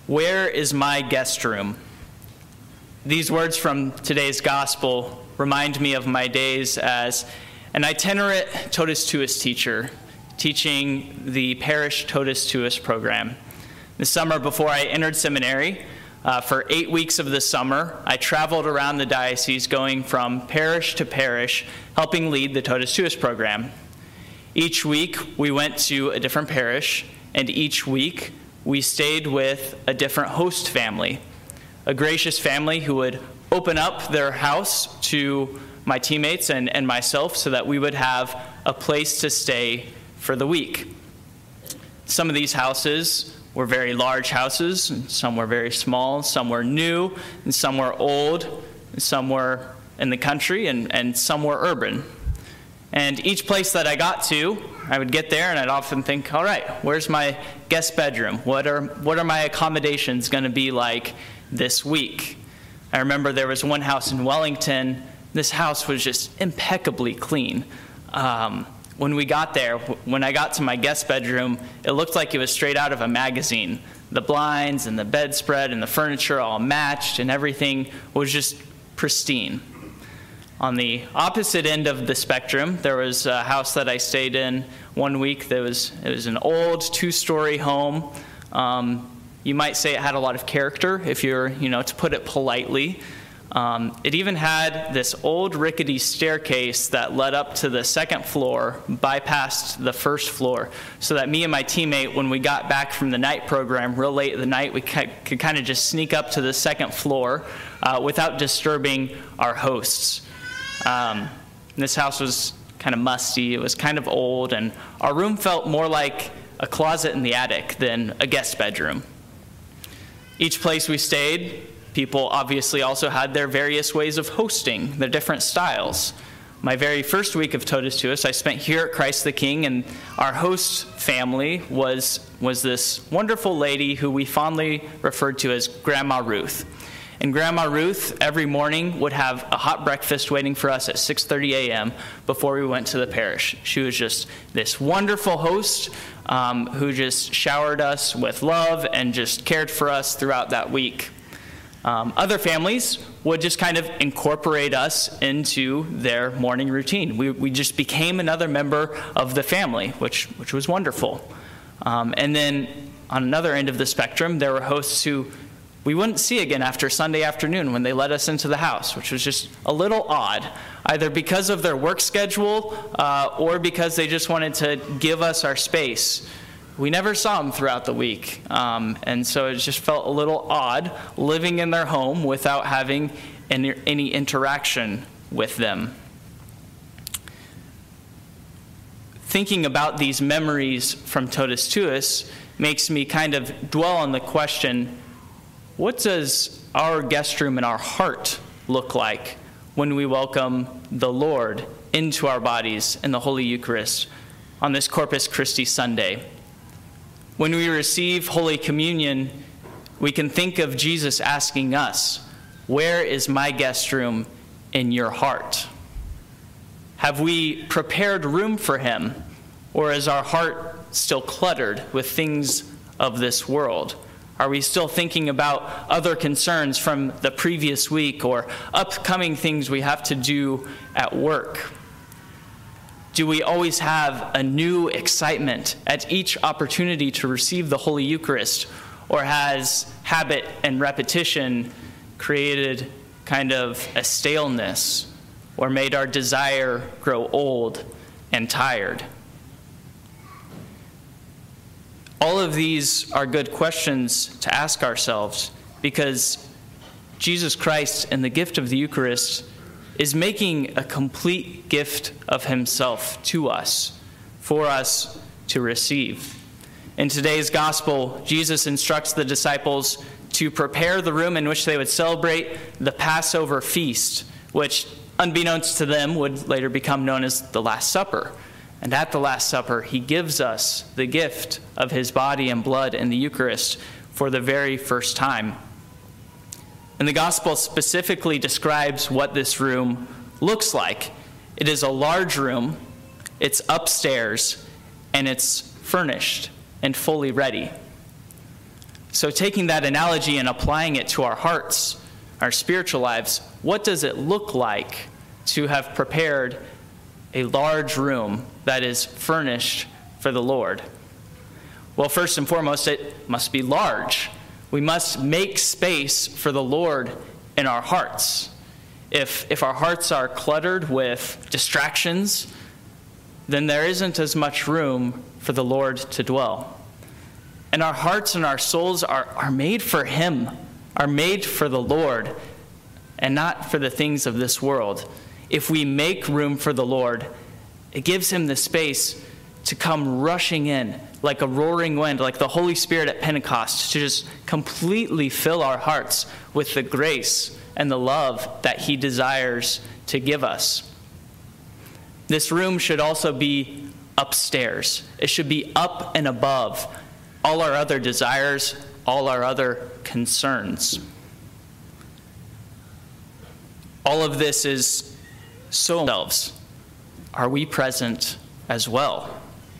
Where is my guest room? These words from today's gospel remind me of my days as an itinerant Totus Tuus teacher, teaching the parish Totus Tuus program. This summer, before I entered seminary, for 8 weeks of the summer, I traveled around the diocese going from parish to parish, helping lead the Totus Tuus program. Each week, we went to a different parish, and each week, we stayed with a different host family, a gracious family who would open up their house to my teammates and myself so that we would have a place to stay for the week. Some of these houses were very large houses, and some were very small, some were new, and some were old, and some were in the country, and some were urban. And each place that I got to, I would get there and I'd often think, all right, where's my guest bedroom? What are my accommodations going to be like this week? I remember there was one house in Wellington. This house was just impeccably clean. When we got there, when I got to my guest bedroom, it looked like it was straight out of a magazine. The blinds and the bedspread and the furniture all matched, and everything was just pristine. On the opposite end of the spectrum, there was a house that I stayed in one week. It was an old 2-story home. You might say it had a lot of character, if you're, to put it politely. It even had this old rickety staircase that led up to the second floor, bypassed the first floor, so that me and my teammate, when we got back from the night program real late at the night, we could kind of just sneak up to the second floor without disturbing our hosts. This house was kind of musty, it was kind of old, and our room felt more like a closet in the attic than a guest bedroom. Each place we stayed, people obviously also had their various ways of hosting, their different styles. My very first week of Totus Tuus, I spent here at Christ the King, and our host family was this wonderful lady who we fondly referred to as Grandma Ruth. And Grandma Ruth, every morning, would have a hot breakfast waiting for us at 6:30 a.m. before we went to the parish. She was just this wonderful host who just showered us with love and just cared for us throughout that week. Other families would just kind of incorporate us into their morning routine. We just became another member of the family, which was wonderful. And then on another end of the spectrum, there were hosts who we wouldn't see again after Sunday afternoon when they let us into the house, which was just a little odd, either because of their work schedule or because they just wanted to give us our space. We never saw them throughout the week, and so it just felt a little odd living in their home without having any interaction with them. Thinking about these memories from Totus Tuus makes me kind of dwell on the question, what does our guest room in our heart look like when we welcome the Lord into our bodies in the Holy Eucharist on this Corpus Christi Sunday? When we receive Holy Communion, we can think of Jesus asking us, where is my guest room in your heart? Have we prepared room for him, or is our heart still cluttered with things of this world? Are we still thinking about other concerns from the previous week or upcoming things we have to do at work? Do we always have a new excitement at each opportunity to receive the Holy Eucharist? Or has habit and repetition created kind of a staleness or made our desire grow old and tired? All of these are good questions to ask ourselves because Jesus Christ and the gift of the Eucharist is making a complete gift of himself to us, for us to receive. In today's gospel, Jesus instructs the disciples to prepare the room in which they would celebrate the Passover feast, which, unbeknownst to them, would later become known as the Last Supper. And at the Last Supper, he gives us the gift of his body and blood in the Eucharist for the very first time. And the gospel specifically describes what this room looks like. It is a large room, it's upstairs, and it's furnished and fully ready. So taking that analogy and applying it to our hearts, our spiritual lives, what does it look like to have prepared a large room that is furnished for the Lord? Well, first and foremost, it must be large. We must make space for the Lord in our hearts. If our hearts are cluttered with distractions, then there isn't as much room for the Lord to dwell. And our hearts and our souls are made for Him, are made for the Lord, and not for the things of this world. If we make room for the Lord, it gives Him the space to come rushing in like a roaring wind, like the Holy Spirit at Pentecost, to just completely fill our hearts with the grace and the love that He desires to give us. This room should also be upstairs. It should be up and above all our other desires, all our other concerns. All of this is so ourselves. Are we present as well?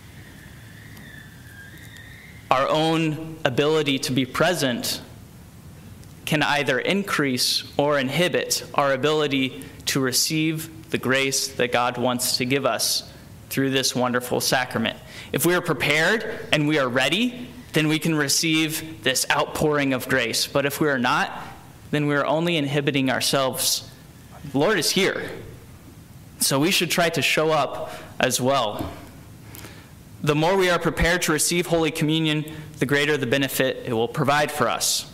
Our own ability to be present can either increase or inhibit our ability to receive the grace that God wants to give us through this wonderful sacrament. If we are prepared and we are ready, then we can receive this outpouring of grace. But if we are not, then we are only inhibiting ourselves. The Lord is here, so we should try to show up as well. The more we are prepared to receive Holy Communion, the greater the benefit it will provide for us.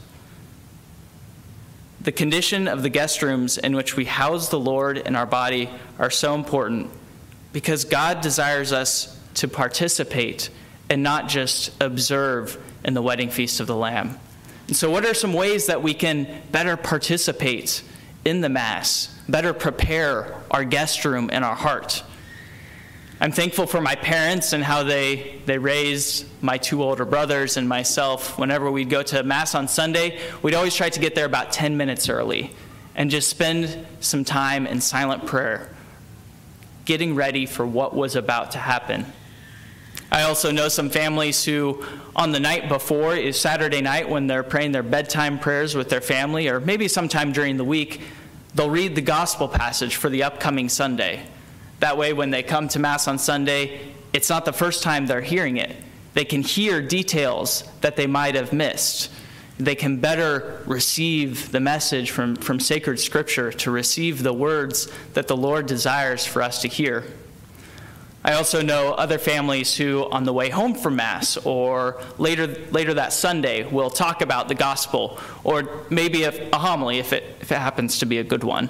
The condition of the guest rooms in which we house the Lord in our body are so important because God desires us to participate and not just observe in the wedding feast of the Lamb. And so what are some ways that we can better participate in the Mass, better prepare our guest room in our heart? I'm thankful for my parents and how they raised my two older brothers and myself. Whenever we'd go to Mass on Sunday, we'd always try to get there about 10 minutes early and just spend some time in silent prayer, getting ready for what was about to happen. I also know some families who, on the night before, is Saturday night, when they're praying their bedtime prayers with their family, or maybe sometime during the week, they'll read the gospel passage for the upcoming Sunday. That way, when they come to Mass on Sunday, it's not the first time they're hearing it. They can hear details that they might have missed. They can better receive the message from sacred Scripture, to receive the words that the Lord desires for us to hear. I also know other families who, on the way home from Mass or later that Sunday, will talk about the gospel, or maybe a homily if it happens to be a good one.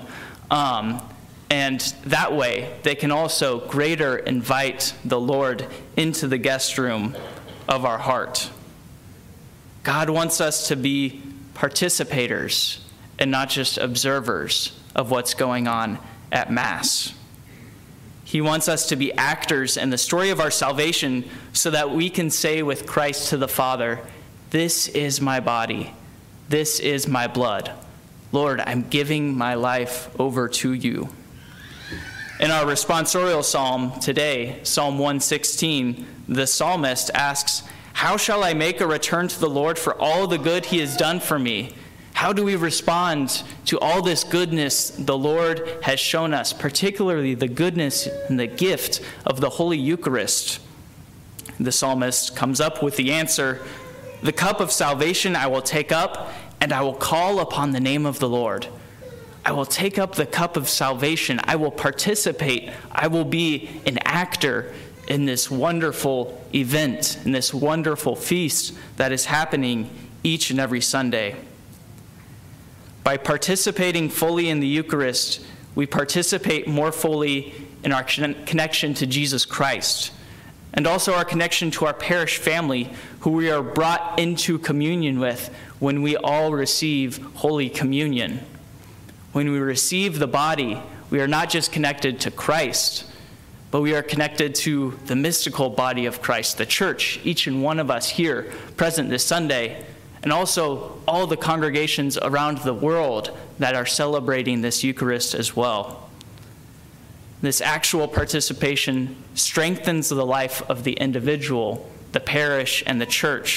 And that way, they can also greater invite the Lord into the guest room of our heart. God wants us to be participators and not just observers of what's going on at Mass. He wants us to be actors in the story of our salvation so that we can say with Christ to the Father, "This is my body. This is my blood. Lord, I'm giving my life over to you." In our responsorial psalm today, Psalm 116, the psalmist asks, "How shall I make a return to the Lord for all the good He has done for me?" How do we respond to all this goodness the Lord has shown us, particularly the goodness and the gift of the Holy Eucharist? The psalmist comes up with the answer, "The cup of salvation I will take up, and I will call upon the name of the Lord." I will take up the cup of salvation. I will participate. I will be an actor in this wonderful event, in this wonderful feast that is happening each and every Sunday. By participating fully in the Eucharist, we participate more fully in our connection to Jesus Christ, and also our connection to our parish family, who we are brought into communion with when we all receive Holy Communion. When we receive the body, we are not just connected to Christ, but we are connected to the mystical body of Christ, the church, each and one of us here present this Sunday, and also all the congregations around the world that are celebrating this Eucharist as well. This actual participation strengthens the life of the individual, the parish, and the church,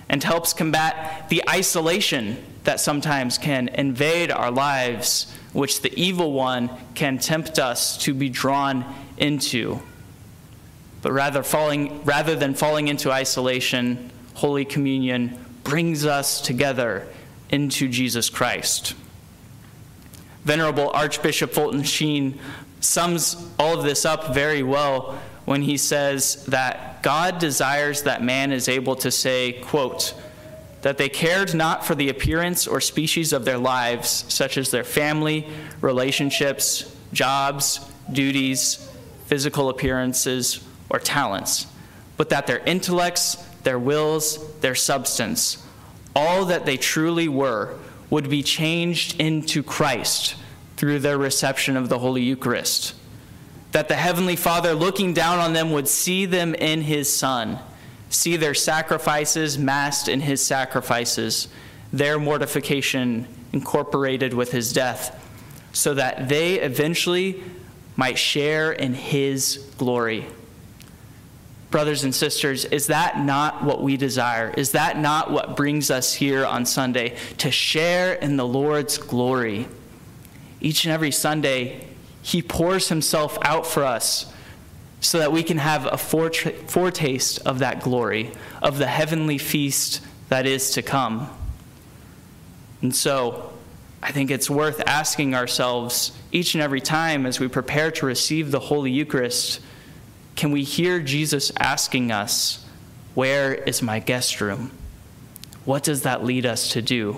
and helps combat the isolation that sometimes can invade our lives, which the evil one can tempt us to be drawn into. But rather than falling into isolation, Holy Communion brings us together into Jesus Christ. Venerable Archbishop Fulton Sheen sums all of this up very well when he says that God desires that man is able to say, quote, that they cared not for the appearance or species of their lives, such as their family, relationships, jobs, duties, physical appearances, or talents, but that their intellects, their wills, their substance, all that they truly were, would be changed into Christ through their reception of the Holy Eucharist. That the Heavenly Father, looking down on them, would see them in his Son, see their sacrifices massed in his sacrifices, their mortification incorporated with his death, so that they eventually might share in his glory. Brothers and sisters, is that not what we desire? Is that not what brings us here on Sunday? To share in the Lord's glory. Each and every Sunday, he pours himself out for us so that we can have a foretaste of that glory, of the heavenly feast that is to come. And so, I think it's worth asking ourselves each and every time as we prepare to receive the Holy Eucharist, can we hear Jesus asking us, "Where is my guest room?" What does that lead us to do?